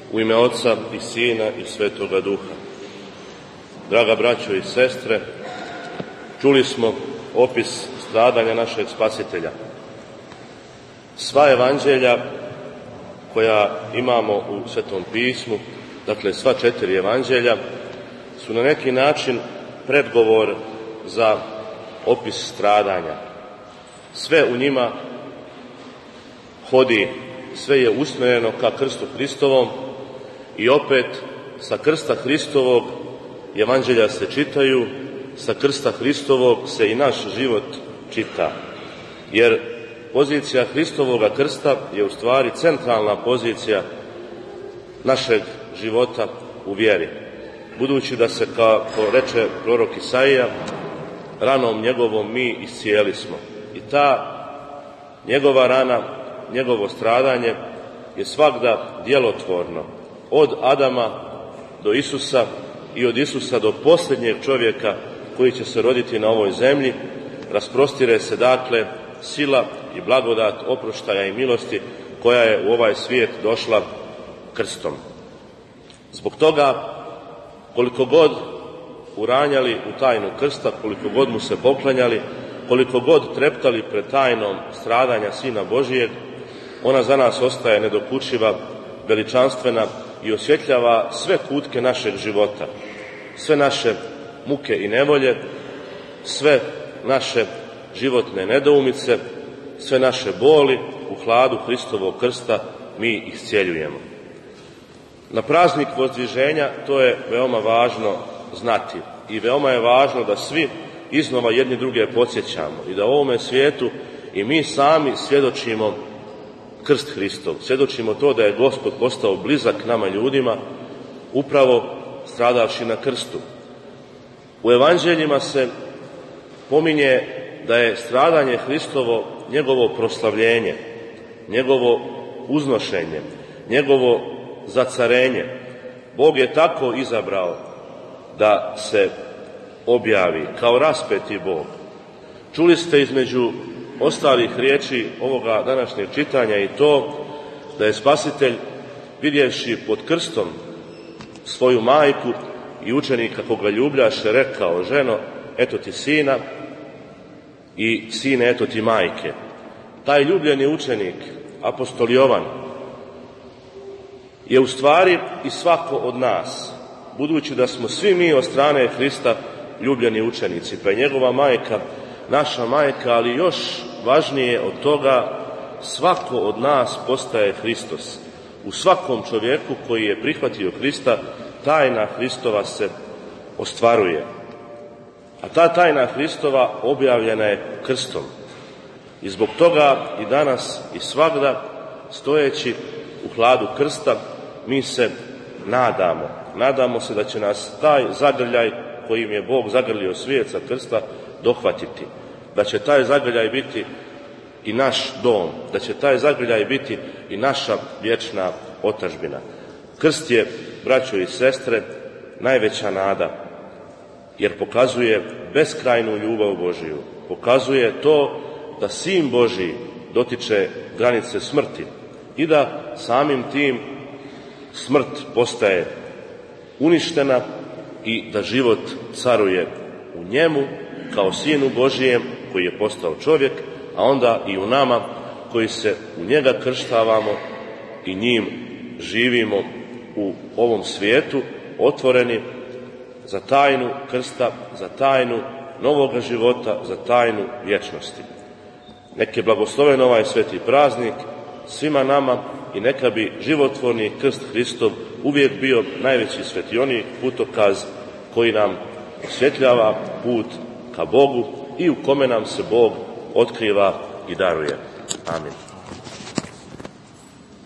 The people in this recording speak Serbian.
U ime Oca i Sina i Svetoga Duha. Draga braćo i sestre, čuli smo opis stradanja našeg Spasitelja. Sva evanđelja koja imamo u Svetom pismu, dakle sva 4 evanđelja, su na neki način predgovor za opis stradanja. Sve u njima hodi, sve je usmjereno ka krstu Hristovom i opet sa krsta Hristovog evanđelja se čitaju, sa krsta Hristovog se i naš život čita. Jer pozicija Hristovoga krsta je u stvari centralna pozicija našeg života u vjeri. Budući da se, kako reče prorok Isaija, ranom njegovom mi iscijeli smo. I ta njegova rana, njegovo stradanje je svagda djelotvorno. Od Adama do Isusa i od Isusa do posljednjeg čovjeka koji će se roditi na ovoj zemlji, rasprostire se dakle sila i blagodat oproštaja i milosti koja je u ovaj svijet došla krstom. Zbog toga, koliko god uranjali u tajnu krsta, koliko god mu se poklanjali, koliko god treptali pred tajnom stradanja Sina Božijeg, ona za nas ostaje nedokučiva, veličanstvena i osvjetljava sve kutke našeg života, sve naše muke i nevolje, sve naše životne nedoumice, sve naše boli u hladu Hristovog krsta mi iscjeljujemo. Na praznik Vozdviženja to je veoma važno znati i veoma je važno da svi iznova jedni druge podsjećamo i da u ovome svijetu i mi sami svjedočimo krst Hristov, svjedočimo to da je Gospod postao blizak nama ljudima upravo stradavši na krstu. U evanđeljima se pominje da je stradanje Hristovo njegovo proslavljenje, njegovo uznošenje, njegovo zacarenje. Bog je tako izabrao da se objavi kao raspeti Bog. Čuli ste između ostalih riječi ovoga današnjeg čitanja i to da je Spasitelj, vidjevši pod krstom svoju majku i učenika koga ljubljaše, rekao: ženo, eto ti sina, i sine, eto ti majke. Taj ljubljeni učenik, apostol Jovan, je u stvari i svako od nas, budući da smo svi mi od strane Hrista ljubljeni učenici, pa je njegova majka naša majka, ali još važnije od toga, svako od nas postaje Hristos. U svakom čovjeku koji je prihvatio Hrista, tajna Hristova se ostvaruje. A ta tajna Hristova objavljena je krstom. I zbog toga i danas i svagda, stojeći u hladu krsta, mi se nadamo se da će nas taj zagrljaj kojim je Bog zagrlio svijet sa krsta dohvatiti. Da će taj zagrljaj biti i naš dom, da će taj zagrljaj biti i naša vječna otadžbina. Krst je, braćo i sestre, najveća nada, jer pokazuje beskrajnu ljubav Božiju. Pokazuje to da Sin Božji dotiče granice smrti i da samim tim smrt postaje uništena i da život caruje u njemu kao Sinu Božijem koji je postao čovjek, a onda i u nama koji se u njega krštavamo i njim živimo u ovom svijetu, otvoreni za tajnu krsta, za tajnu novoga života, za tajnu vječnosti. Nek je blagosloven ovaj sveti praznik svima nama i neka bi životvorni krst Hristov uvijek bio najveći svetionik, putokaz koji nam osvjetljava put ka Bogu i u kome nam se Bog otkriva i daruje. Amin.